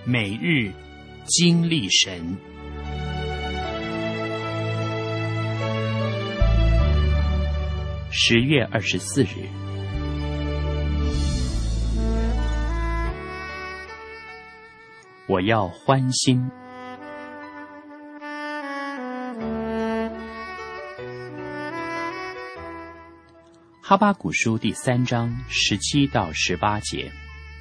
每日经历神。10月24日，我要欢欣。哈巴谷书第3章17到18节。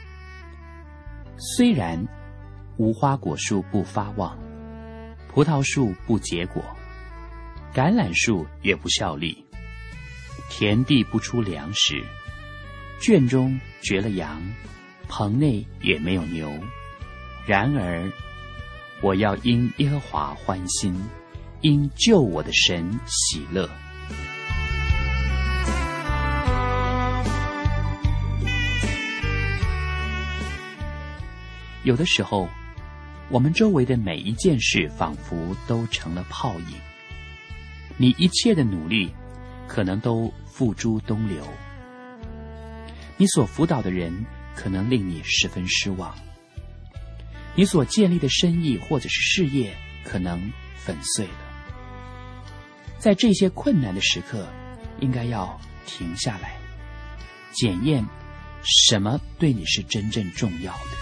虽然无花果树不发旺，葡萄树不结果，橄榄树也不效力，田地不出粮食，圈中绝了羊，棚内也没有牛，然而我要因耶和华欢欣，因救我的神喜乐。有的时候，我们周围的每一件事仿佛都成了泡影，你一切的努力可能都付诸东流，你所辅导的人可能令你十分失望，你所建立的生意或者是事业可能粉碎了。在这些困难的时刻，应该要停下来，检验什么对你是真正重要的。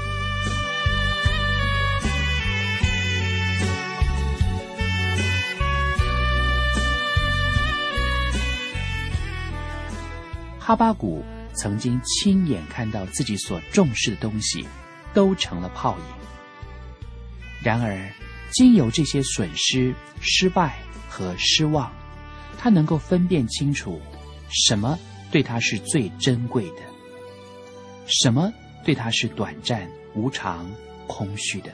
哈巴谷曾经亲眼看到自己所重视的东西都成了泡影，然而经由这些损失、失败和失望，他能够分辨清楚什么对他是最珍贵的，什么对他是短暂、无常、空虚的。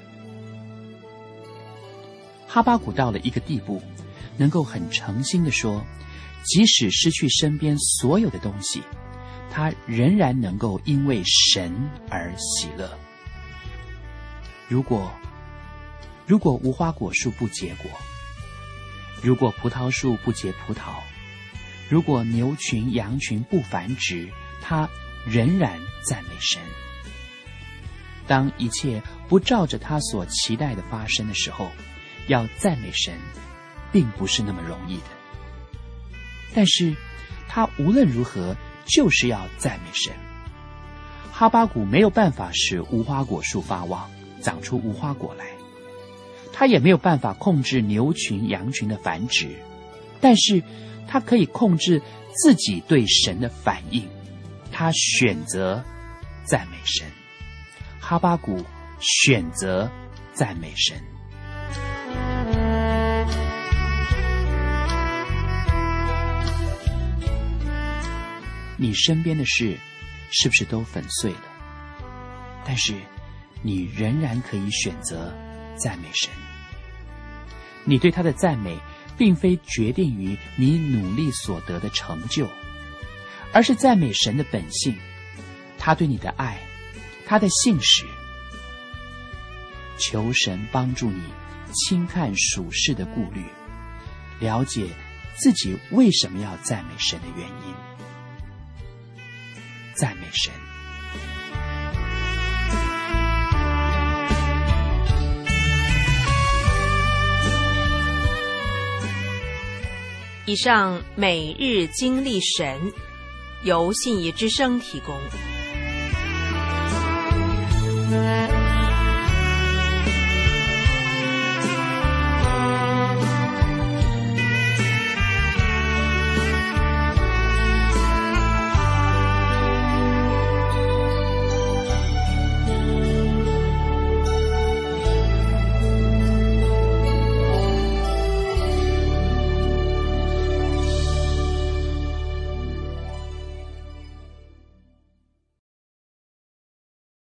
哈巴谷到了一个地步，能够很诚心地说，即使失去身边所有的东西，他仍然能够因为神而喜乐。如果无花果树不结果，如果葡萄树不结葡萄，如果牛群羊群不繁殖，他仍然赞美神。当一切不照着他所期待的发生的时候，要赞美神并不是那么容易的。但是他无论如何就是要赞美神。哈巴谷没有办法使无花果树发旺，长出无花果来，他也没有办法控制牛群羊群的繁殖，但是他可以控制自己对神的反应。他选择赞美神。哈巴谷选择赞美神。你身边的事是不是都粉碎了？但是你仍然可以选择赞美神。你对他的赞美并非决定于你努力所得的成就，而是赞美神的本性，他对你的爱，他的信实。求神帮助你轻看属世的顾虑，了解自己为什么要赞美神的原因。赞美神。 以上每日经历神，由信义之声提供。